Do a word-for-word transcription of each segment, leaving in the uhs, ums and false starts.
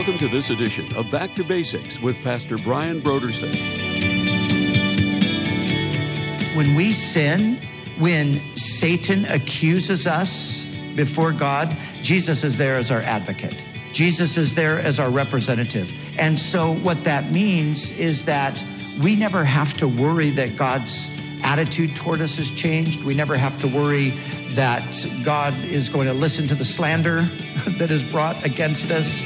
Welcome to this edition of Back to Basics with Pastor Brian Brodersen. When we sin, when Satan accuses us before God, Jesus is there as our advocate. Jesus is there as our representative. And so what that means is that we never have to worry that God's attitude toward us has changed. We never have to worry that God is going to listen to the slander that is brought against us.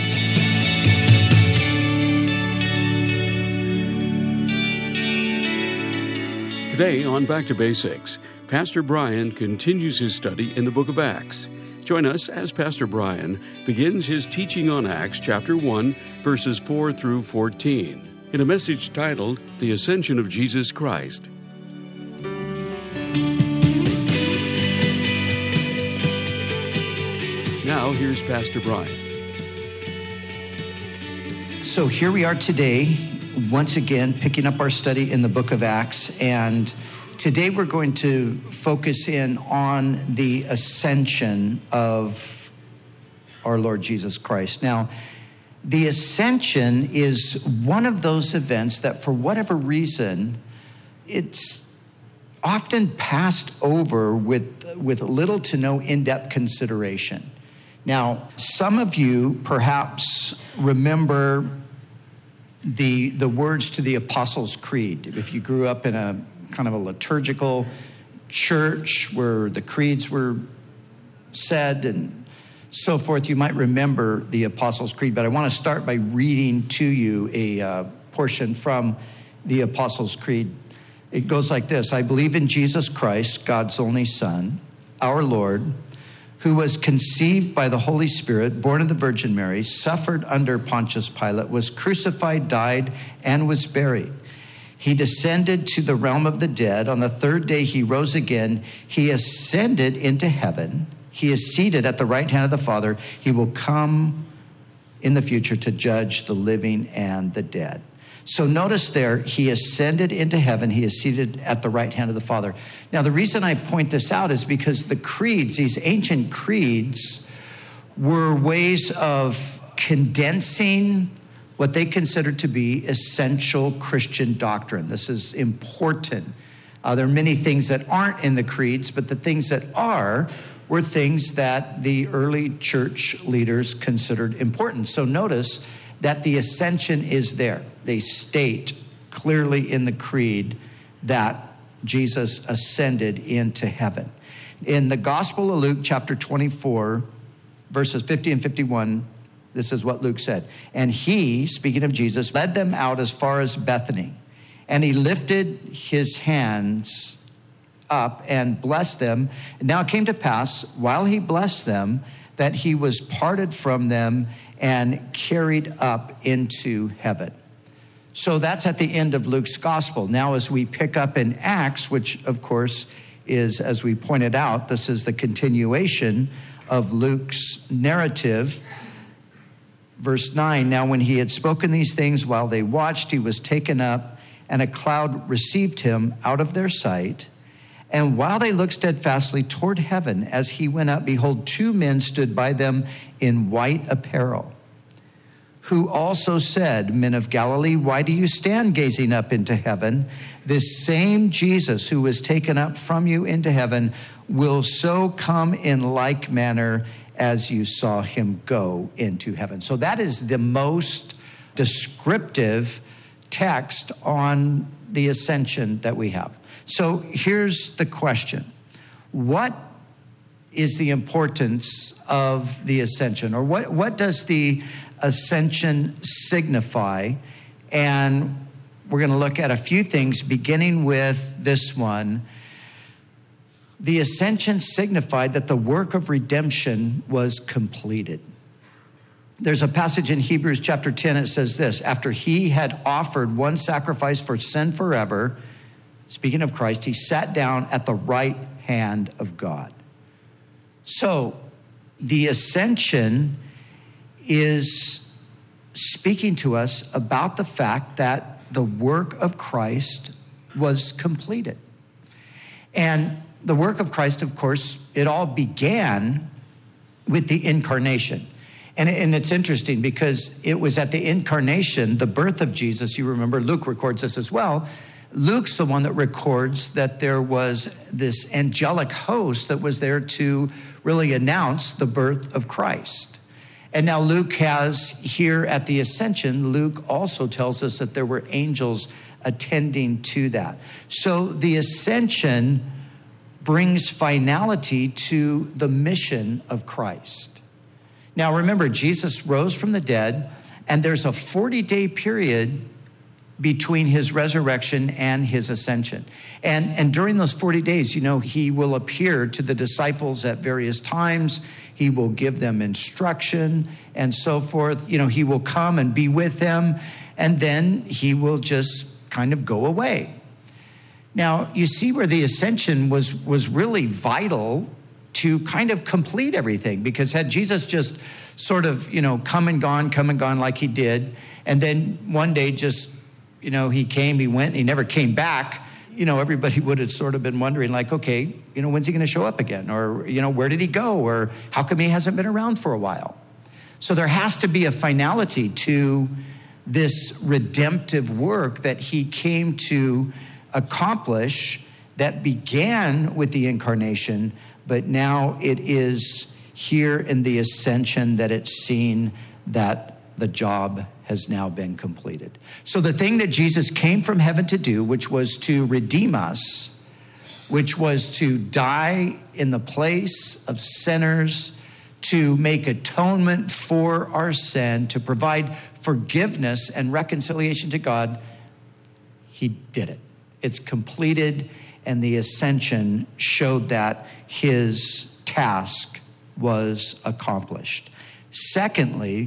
Today on Back to Basics, Pastor Brian continues his study in the book of Acts. Join us as Pastor Brian begins his teaching on Acts chapter one, verses four through fourteen, in a message titled, The Ascension of Jesus Christ. Now, here's Pastor Brian. So here we are today, once again, picking up our study in the book of Acts. And today we're going to focus in on the ascension of our Lord Jesus Christ. Now, the ascension is one of those events that for whatever reason, it's often passed over with, with little to no in-depth consideration. Now, some of you perhaps remember the, the words to the Apostles' Creed. If you grew up in a kind of a liturgical church where the creeds were said and so forth, you might remember the Apostles' Creed. But I want to start by reading to you a uh, portion from the Apostles' Creed. It goes like this: I believe in Jesus Christ, God's only Son, our Lord, who was conceived by the Holy Spirit, born of the Virgin Mary, suffered under Pontius Pilate, was crucified, died, and was buried. He descended to the realm of the dead. On the third day, he rose again. He ascended into heaven. He is seated at the right hand of the Father. He will come in the future to judge the living and the dead. So notice there, he ascended into heaven. He is seated at the right hand of the Father. Now, the reason I point this out is because the creeds, these ancient creeds, were ways of condensing what they considered to be essential Christian doctrine. This is important. Uh, there are many things that aren't in the creeds, but the things that are were things that the early church leaders considered important. So notice that the ascension is there. They state clearly in the creed that Jesus ascended into heaven. In the Gospel of Luke, chapter twenty-four, verses fifty and fifty-one, this is what Luke said. And he, speaking of Jesus, led them out as far as Bethany. And he lifted his hands up and blessed them. And now it came to pass, while he blessed them, that he was parted from them and carried up into heaven. So that's at the end of Luke's gospel. Now, as we pick up in Acts, which of course is, as we pointed out, this is the continuation of Luke's narrative. Verse nine, now when he had spoken these things while they watched, he was taken up, and a cloud received him out of their sight. And while they looked steadfastly toward heaven as he went up, behold, two men stood by them in white apparel, who also said, Men of Galilee, why do you stand gazing up into heaven? This same Jesus who was taken up from you into heaven will so come in like manner as you saw him go into heaven. So that is the most descriptive text on the ascension that we have. So here's the question. What is the importance of the ascension? Or what, what does the ascension signify? And we're going to look at a few things, beginning with this one. The ascension signified that the work of redemption was completed. There's a passage in Hebrews chapter ten, it says this: after he had offered one sacrifice for sin forever, speaking of Christ, he sat down at the right hand of God. So the ascension is speaking to us about the fact that the work of Christ was completed. And the work of Christ, of course, it all began with the incarnation. And, and it's interesting because it was at the incarnation, the birth of Jesus, you remember Luke records this as well. Luke's the one that records that there was this angelic host that was there to really announce the birth of Christ. And now Luke has here at the ascension, Luke also tells us that there were angels attending to that. So the ascension brings finality to the mission of Christ. Now remember, Jesus rose from the dead, and there's a forty-day period between his resurrection and his ascension. And, and during those forty days, you know, he will appear to the disciples at various times. He will give them instruction and so forth. You know, he will come and be with them, and then he will just kind of go away. Now, you see where the ascension was, was really vital to kind of complete everything, because had Jesus just sort of, you know, come and gone, come and gone like he did, and then one day just, you know, he came, he went, he never came back, you know, everybody would have sort of been wondering like, okay, you know, when's he going to show up again? Or, you know, where did he go? Or how come he hasn't been around for a while? So there has to be a finality to this redemptive work that he came to accomplish that began with the incarnation, but now it is here in the ascension that it's seen that the job has now been completed. So the thing that Jesus came from heaven to do, which was to redeem us, which was to die in the place of sinners, to make atonement for our sin, to provide forgiveness and reconciliation to God, he did it. It's completed, and the ascension showed that his task was accomplished. Secondly,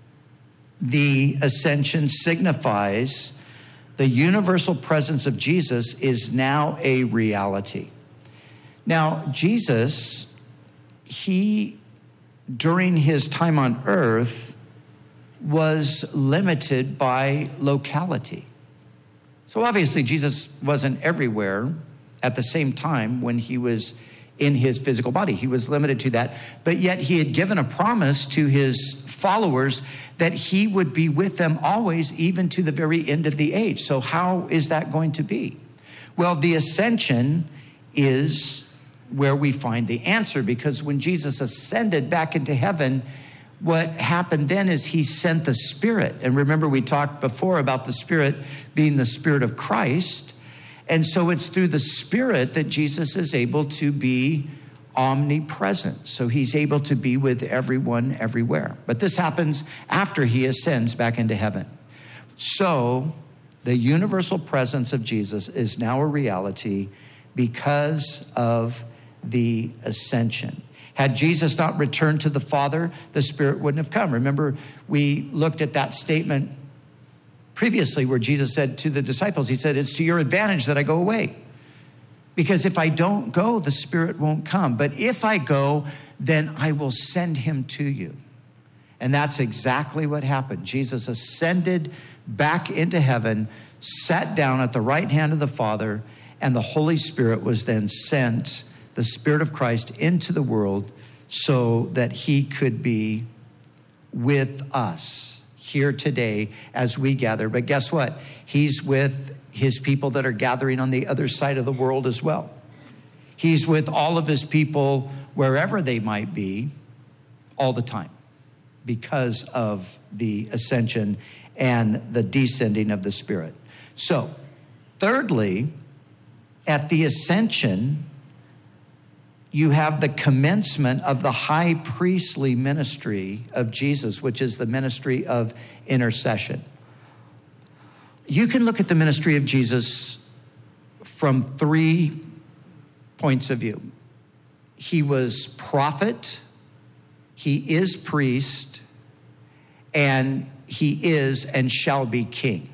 the ascension signifies the universal presence of Jesus is now a reality. Now, Jesus, he, during his time on earth, was limited by locality. So obviously, Jesus wasn't everywhere at the same time when he was in his physical body. He was limited to that. But yet he had given a promise to his followers that he would be with them always, even to the very end of the age. So how is that going to be? Well, the ascension is where we find the answer, because when Jesus ascended back into heaven, what happened then is he sent the Spirit. And remember, we talked before about the Spirit being the Spirit of Christ. And so it's through the Spirit that Jesus is able to be omnipresent. So he's able to be with everyone everywhere. But this happens after he ascends back into heaven. So the universal presence of Jesus is now a reality because of the ascension. Had Jesus not returned to the Father, the Spirit wouldn't have come. Remember, we looked at that statement previously where Jesus said to the disciples, he said, it's to your advantage that I go away. Because if I don't go, the Spirit won't come. But if I go, then I will send him to you. And that's exactly what happened. Jesus ascended back into heaven, sat down at the right hand of the Father, and the Holy Spirit was then sent, the Spirit of Christ, into the world so that he could be with us here today as we gather. But guess what? He's with his people that are gathering on the other side of the world as well. He's with all of his people wherever they might be all the time because of the ascension and the descending of the Spirit. So, thirdly, at the ascension, you have the commencement of the high priestly ministry of Jesus, which is the ministry of intercession. You can look at the ministry of Jesus from three points of view. He was prophet, he is priest, and he is and shall be king.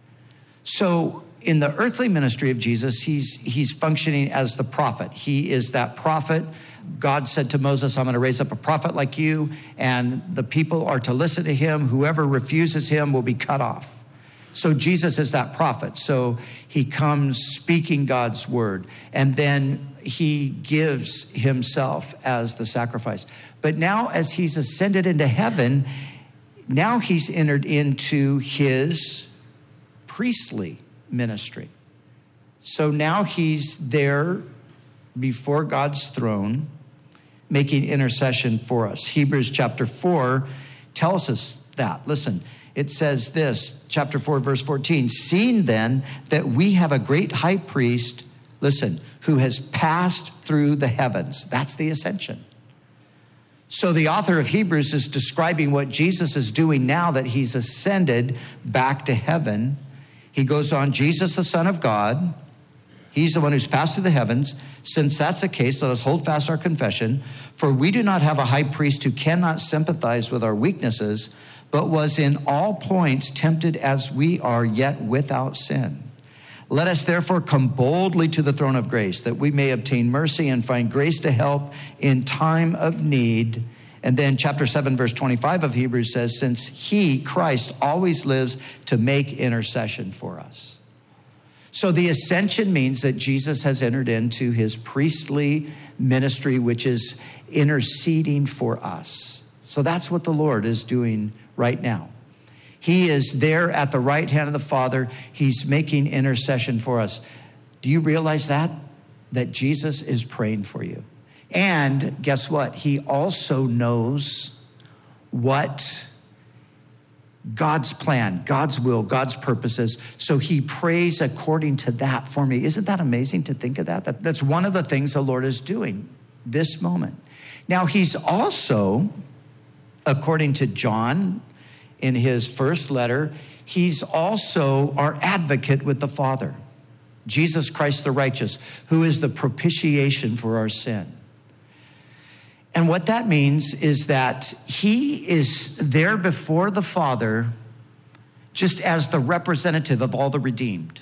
So in the earthly ministry of Jesus, he's, he's functioning as the prophet. He is that prophet. God said to Moses, I'm going to raise up a prophet like you, and the people are to listen to him. Whoever refuses him will be cut off. So Jesus is that prophet. So he comes speaking God's word. And then he gives himself as the sacrifice. But now as he's ascended into heaven, now he's entered into his priestly ministry. So now he's there before God's throne, making intercession for us. Hebrews chapter four tells us that. Listen, it says this, chapter four, verse fourteen, seeing then that we have a great high priest, listen, who has passed through the heavens. That's the ascension. So the author of Hebrews is describing what Jesus is doing now that he's ascended back to heaven. He goes on, Jesus, the Son of God, he's the one who's passed through the heavens. Since that's the case, let us hold fast our confession. For we do not have a high priest who cannot sympathize with our weaknesses, but was in all points tempted as we are, yet without sin. Let us therefore come boldly to the throne of grace, that we may obtain mercy and find grace to help in time of need. And then chapter seven, verse twenty-five of Hebrews says, since he, Christ, always lives to make intercession for us. So the ascension means that Jesus has entered into his priestly ministry, which is interceding for us. So that's what the Lord is doing right now. He is there at the right hand of the Father. He's making intercession for us. Do you realize that? That Jesus is praying for you. And guess what? He also knows what God's plan, God's will, God's purposes. So he prays according to that for me. Isn't that amazing to think of that? that? That's one of the things the Lord is doing this moment. Now he's also, according to John, in his first letter, he's also our advocate with the Father, Jesus Christ the righteous, who is the propitiation for our sin. And what that means is that he is there before the Father just as the representative of all the redeemed.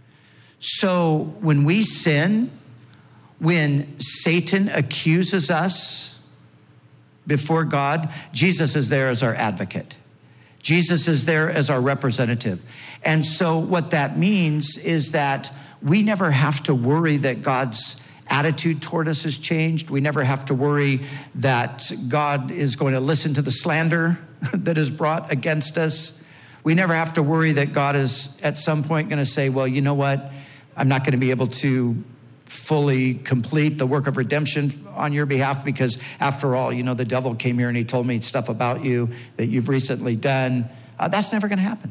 So when we sin, when Satan accuses us before God, Jesus is there as our advocate. Jesus is there as our representative. And so what that means is that we never have to worry that God's attitude toward us has changed. We never have to worry that God is going to listen to the slander that is brought against us. We never have to worry that God is at some point going to say, well, you know what? I'm not going to be able to fully complete the work of redemption on your behalf because after all, you know, the devil came here and he told me stuff about you that you've recently done. Uh, that's never going to happen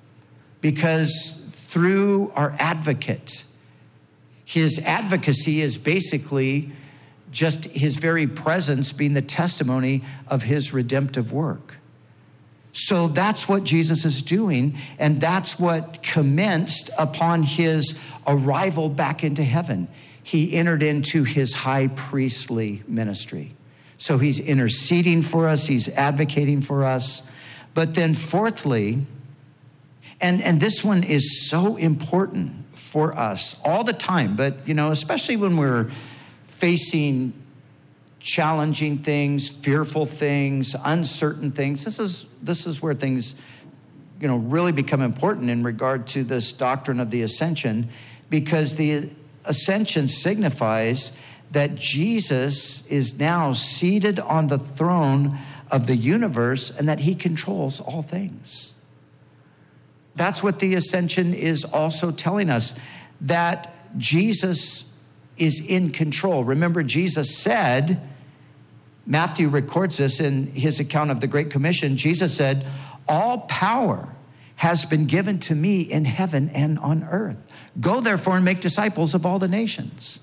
because through our advocate, his advocacy is basically just his very presence being the testimony of his redemptive work. So that's what Jesus is doing, and that's what commenced upon his arrival back into heaven. He entered into his high priestly ministry. So he's interceding for us, he's advocating for us. But then fourthly, and, and this one is so important for us all the time, but you know, especially when we're facing challenging things, fearful things, uncertain things. This is this is where things, you know, really become important in regard to this doctrine of the ascension, because the ascension signifies that Jesus is now seated on the throne of the universe and that he controls all things. That's what the ascension is also telling us, that Jesus is in control. Remember, Jesus said, Matthew records this in his account of the Great Commission. Jesus said, all power has been given to me in heaven and on earth. Go therefore and make disciples of all the nations.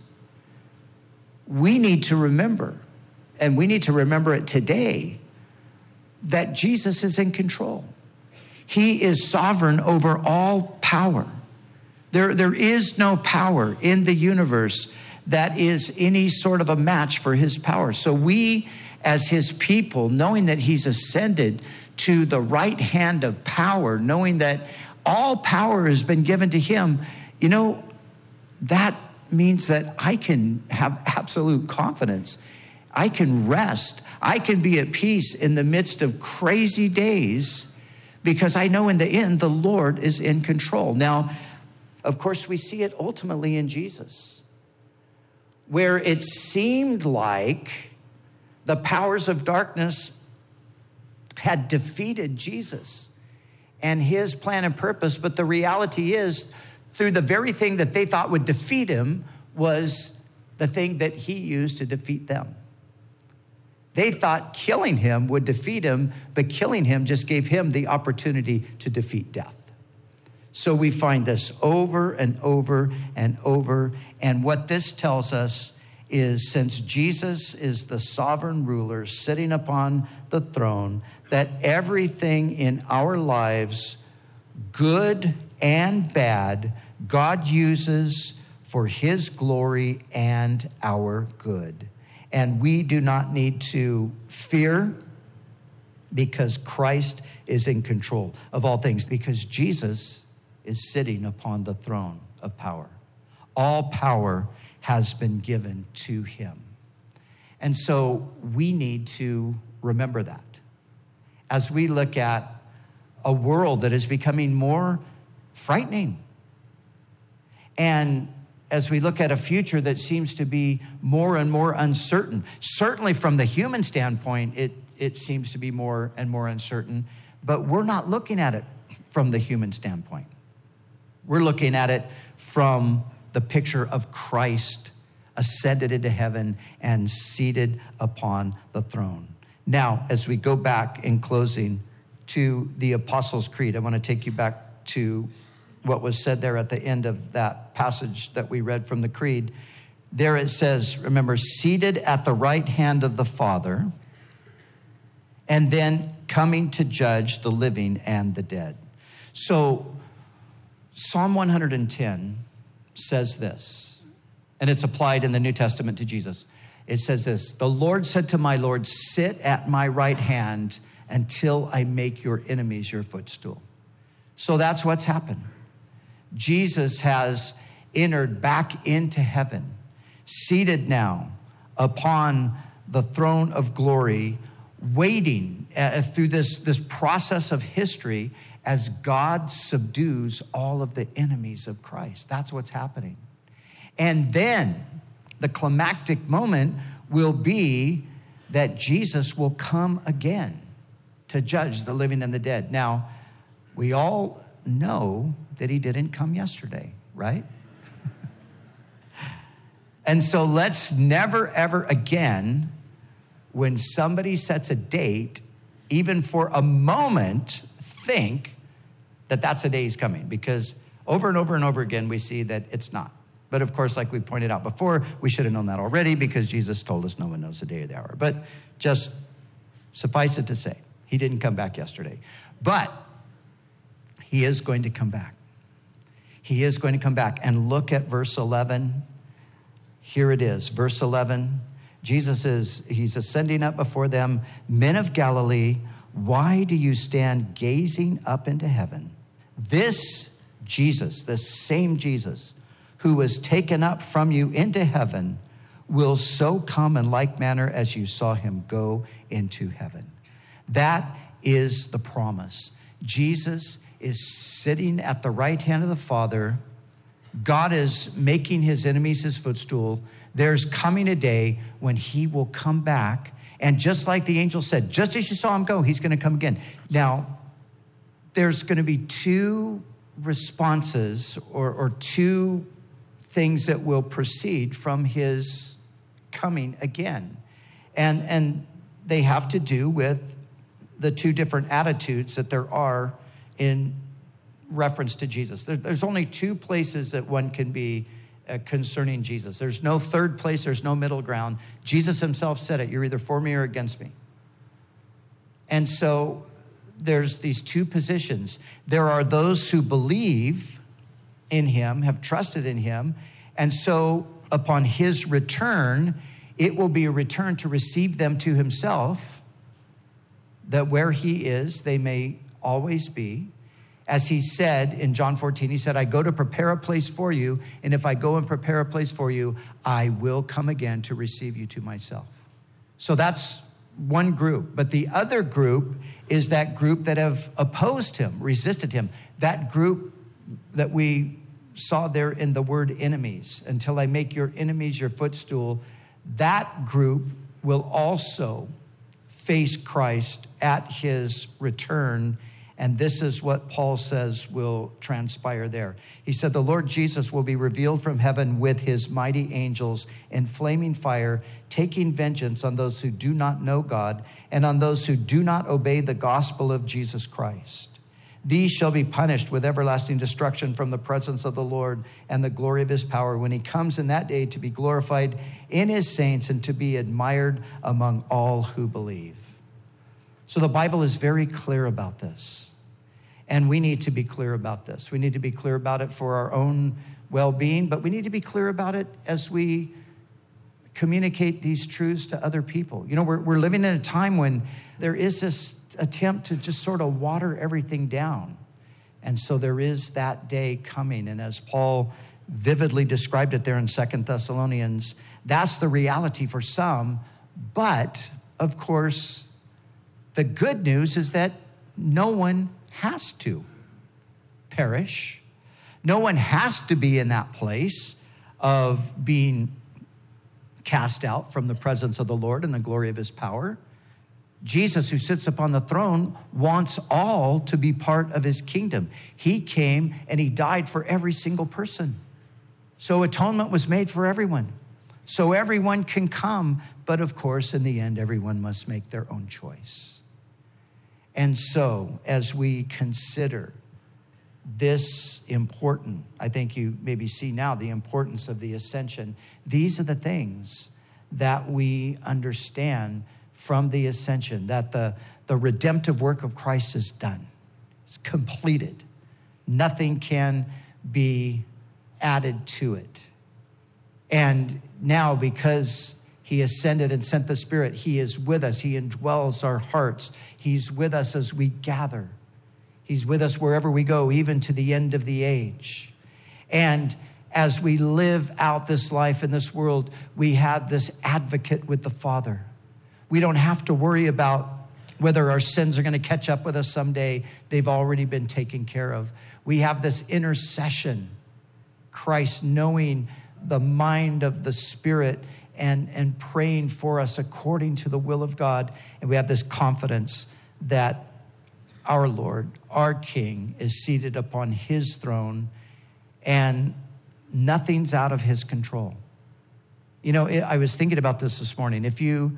We need to remember, and we need to remember it today, that Jesus is in control. He is sovereign over all power. There, there is no power in the universe that is any sort of a match for his power. So we, as his people, knowing that he's ascended to the right hand of power, knowing that all power has been given to him, you know, that means that I can have absolute confidence. I can rest. I can be at peace in the midst of crazy days because I know in the end, the Lord is in control. Now, of course, we see it ultimately in Jesus. where it seemed like the powers of darkness had defeated Jesus and his plan and purpose. But the reality is, through the very thing that they thought would defeat him was the thing that he used to defeat them. They thought killing him would defeat him, but killing him just gave him the opportunity to defeat death. So we find this over and over and over. And what this tells us is, since Jesus is the sovereign ruler sitting upon the throne, that everything in our lives, good and bad, God uses for his glory and our good. And we do not need to fear, because Christ is in control of all things, because Jesus is sitting upon the throne of power. All power has been given to him. And so we need to remember that as we look at a world that is becoming more frightening. And as we look at a future that seems to be more and more uncertain, certainly from the human standpoint, it, it seems to be more and more uncertain, but we're not looking at it from the human standpoint. We're looking at it from the picture of Christ ascended into heaven and seated upon the throne. Now, as we go back in closing to the Apostles' Creed, I want to take you back to what was said there at the end of that passage that we read from the Creed. There it says, remember, seated at the right hand of the Father, and then coming to judge the living and the dead. So Psalm one hundred ten says this, and it's applied in the New Testament to Jesus. It says this: the Lord said to my Lord, sit at my right hand until I make your enemies your footstool. So that's what's happened. Jesus has entered back into heaven, seated now upon the throne of glory, waiting uh, through this, this process of history as God subdues all of the enemies of Christ. That's what's happening. And then the climactic moment will be that Jesus will come again to judge the living and the dead. Now, we all know that he didn't come yesterday, right? And so let's never, ever again, when somebody sets a date, even for a moment, think that that's the day he's coming, because over and over and over again, we see that it's not. But of course, like we pointed out before, we should have known that already, because Jesus told us no one knows the day or the hour. But just suffice it to say, he didn't come back yesterday. But he is going to come back. He is going to come back. And look at verse eleven. Here it is, verse eleven. Jesus is, he's ascending up before them. Men of Galilee, why do you stand gazing up into heaven? This Jesus, this same Jesus, who was taken up from you into heaven, will so come in like manner as you saw him go into heaven. That is the promise. Jesus is sitting at the right hand of the Father. God is making his enemies his footstool. There's coming a day when he will come back. And just like the angel said, just as you saw him go, he's going to come again. Now, there's going to be two responses or, or two things that will proceed from his coming again. And, and they have to do with the two different attitudes that there are in reference to Jesus. There, there's only two places that one can be uh, concerning Jesus. There's no third place. There's no middle ground. Jesus himself said it. You're either for me or against me. And so there's these two positions. There are those who believe in him, have trusted in him. And so upon his return, it will be a return to receive them to himself, that where he is, they may always be. As he said in John fourteen, he said, I go to prepare a place for you. And if I go and prepare a place for you, I will come again to receive you to myself. So that's one group. But the other group is that group that have opposed him, resisted him. That group that we saw there in the word enemies, until I make your enemies your footstool, that group will also face Christ at his return. And this is what Paul says will transpire there. He said, the Lord Jesus will be revealed from heaven with his mighty angels in flaming fire, taking vengeance on those who do not know God and on those who do not obey the gospel of Jesus Christ. These shall be punished with everlasting destruction from the presence of the Lord and the glory of his power when he comes in that day to be glorified in his saints and to be admired among all who believe. So the Bible is very clear about this. And we need to be clear about this. We need to be clear about it for our own well-being, but we need to be clear about it as we communicate these truths to other people. You know, we're, we're living in a time when there is this attempt to just sort of water everything down. And so there is that day coming. And as Paul vividly described it there in Second Thessalonians, that's the reality for some. But, of course, the good news is that no one has to perish. No one has to be in that place of being cast out from the presence of the Lord and the glory of his power. Jesus, who sits upon the throne, wants all to be part of his kingdom. He came and he died for every single person. So atonement was made for everyone. So everyone can come, but of course, in the end, everyone must make their own choice. And so, as we consider this important, I think you maybe see now the importance of the ascension. These are the things that we understand from the ascension, that the, the redemptive work of Christ is done. It's completed. Nothing can be added to it. And now, because he ascended and sent the Spirit, he is with us. He indwells our hearts. He's with us as we gather. He's with us wherever we go, even to the end of the age. And as we live out this life in this world, we have this advocate with the Father. We don't have to worry about whether our sins are going to catch up with us someday. They've already been taken care of. We have this intercession, Christ knowing the mind of the Spirit and, and praying for us according to the will of God. And we have this confidence that our Lord, our King, is seated upon his throne and nothing's out of his control. You know, I was thinking about this this morning. If you,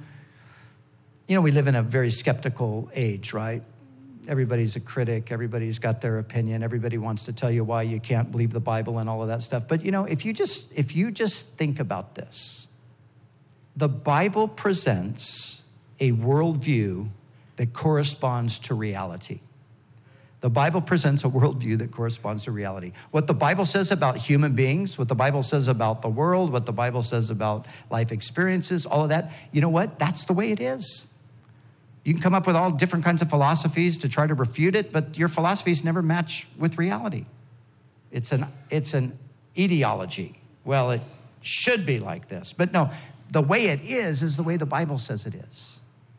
you know, we live in a very skeptical age, right? Everybody's a critic. Everybody's got their opinion. Everybody wants to tell you why you can't believe the Bible and all of that stuff. But, you know, if you just, if you just think about this, the Bible presents a worldview that corresponds to reality. The Bible presents a worldview that corresponds to reality. What the Bible says about human beings, what the Bible says about the world, what the Bible says about life experiences, all of that, you know what? That's the way it is. You can come up with all different kinds of philosophies to try to refute it, but your philosophies never match with reality. It's an, it's an ideology. Well, it should be like this. But no, the way it is is the way the Bible says it is.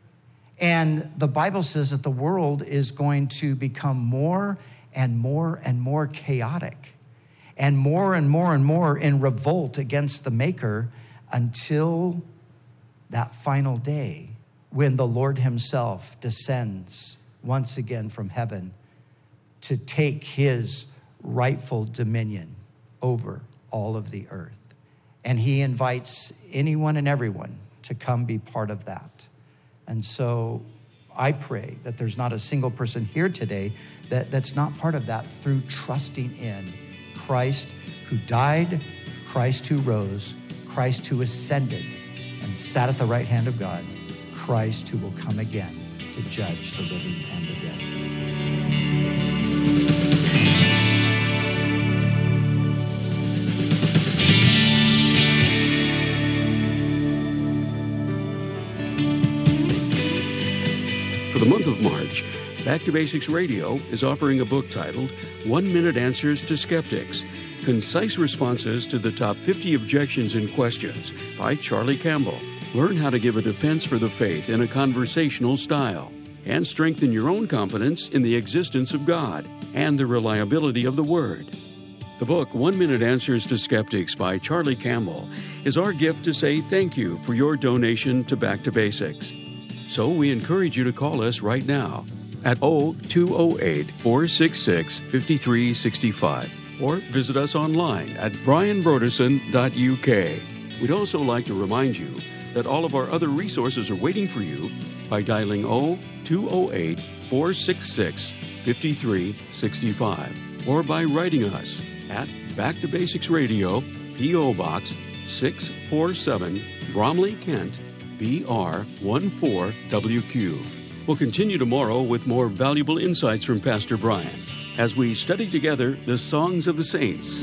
And the Bible says that the world is going to become more and more and more chaotic and more and more and more in revolt against the Maker until that final day when the Lord himself descends once again from heaven to take his rightful dominion over all of the earth. And he invites anyone and everyone to come be part of that. And so I pray that there's not a single person here today that, that's not part of that through trusting in Christ who died, Christ who rose, Christ who ascended and sat at the right hand of God, Christ who will come again to judge the living and the dead. For the month of March, Back to Basics Radio is offering a book titled One Minute Answers to Skeptics, Concise Responses to the Top fifty Objections and Questions by Charlie Campbell. Learn how to give a defense for the faith in a conversational style and strengthen your own confidence in the existence of God and the reliability of the Word. The book, One Minute Answers to Skeptics by Charlie Campbell, is our gift to say thank you for your donation to Back to Basics. So we encourage you to call us right now at oh two oh eight, four six six, five three six five or visit us online at brian broderson dot u k. We'd also like to remind you that all of our other resources are waiting for you by dialing oh two oh eight, four six six, five three six five or by writing us at Back to Basics Radio, P O. Box six four seven, Bromley, Kent, B R one four W Q. We'll continue tomorrow with more valuable insights from Pastor Brian as we study together the Songs of the Saints.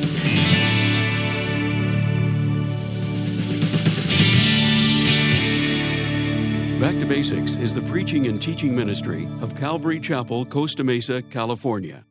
Back to Basics is the preaching and teaching ministry of Calvary Chapel, Costa Mesa, California.